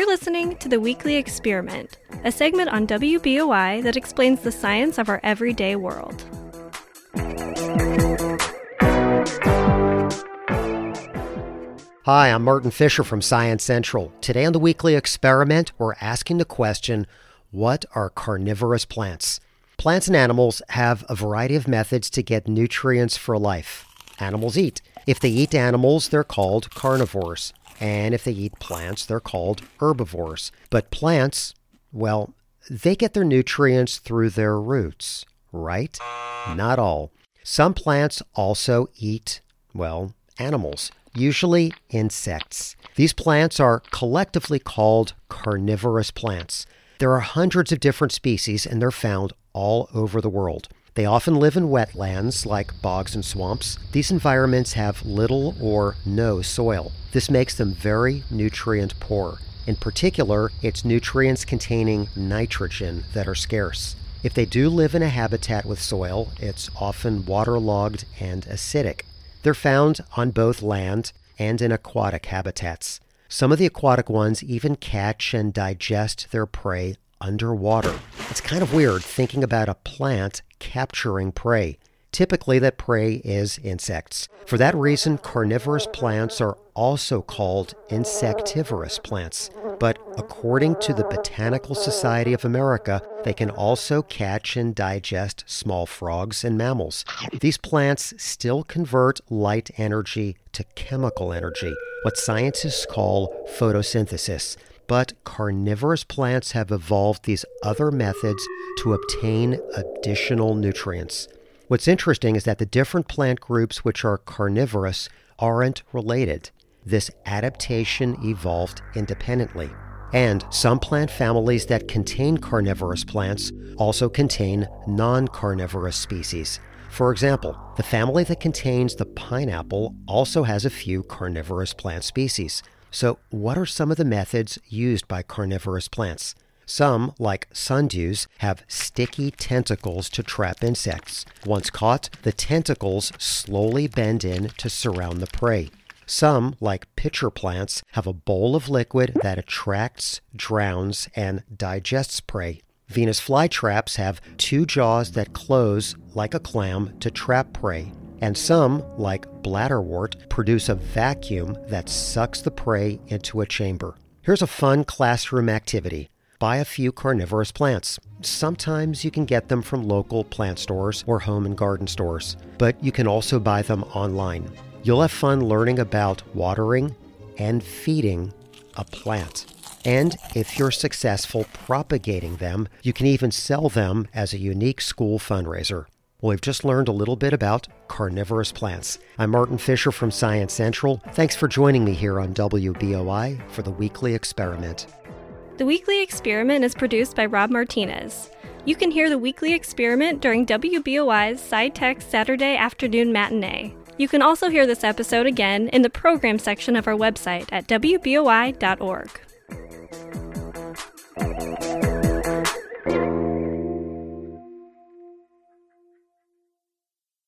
listening to The Weekly Experiment, a segment on WBOI that explains the science of our everyday world. Hi, I'm Martin Fisher from Science Central. Today on The Weekly Experiment, we're asking the question, what are carnivorous plants? Plants and animals have a variety of methods to get nutrients for life. Animals eat. If they eat animals, they're called carnivores. And if they eat plants, they're called herbivores. But plants, well, they get their nutrients through their roots, right? Not all. Some plants also eat, animals, usually insects. These plants are collectively called carnivorous plants. There are hundreds of different species, and they're found all over the world. They often live in wetlands like bogs and swamps. These environments have little or no soil. This makes them very nutrient poor. In particular, it's nutrients containing nitrogen that are scarce. If they do live in a habitat with soil, it's often waterlogged and acidic. They're found on both land and in aquatic habitats. Some of the aquatic ones even catch and digest their prey underwater. It's kind of weird thinking about a plant capturing prey. Typically, that prey is insects. For that reason, carnivorous plants are also called insectivorous plants. But according to the Botanical Society of America, they can also catch and digest small frogs and mammals. These plants still convert light energy to chemical energy, what scientists call photosynthesis. But carnivorous plants have evolved these other methods to obtain additional nutrients. What's interesting is that the different plant groups which are carnivorous aren't related. This adaptation evolved independently. And some plant families that contain carnivorous plants also contain non-carnivorous species. For example, the family that contains the pineapple also has a few carnivorous plant species. So what are some of the methods used by carnivorous plants? Some, like sundews, have sticky tentacles to trap insects. Once caught, the tentacles slowly bend in to surround the prey. Some, like pitcher plants, have a bowl of liquid that attracts, drowns, and digests prey. Venus flytraps have two jaws that close like a clam to trap prey. And some, like bladderwort, produce a vacuum that sucks the prey into a chamber. Here's a fun classroom activity. Buy a few carnivorous plants. Sometimes you can get them from local plant stores or home and garden stores, but you can also buy them online. You'll have fun learning about watering and feeding a plant. And if you're successful propagating them, you can even sell them as a unique school fundraiser. Well, we've just learned a little bit about carnivorous plants. I'm Martin Fisher from Science Central. Thanks for joining me here on WBOI for The Weekly Experiment. The Weekly Experiment is produced by Rob Martinez. You can hear The Weekly Experiment during WBOI's SciTech Saturday afternoon matinee. You can also hear this episode again in the program section of our website at WBOI.org.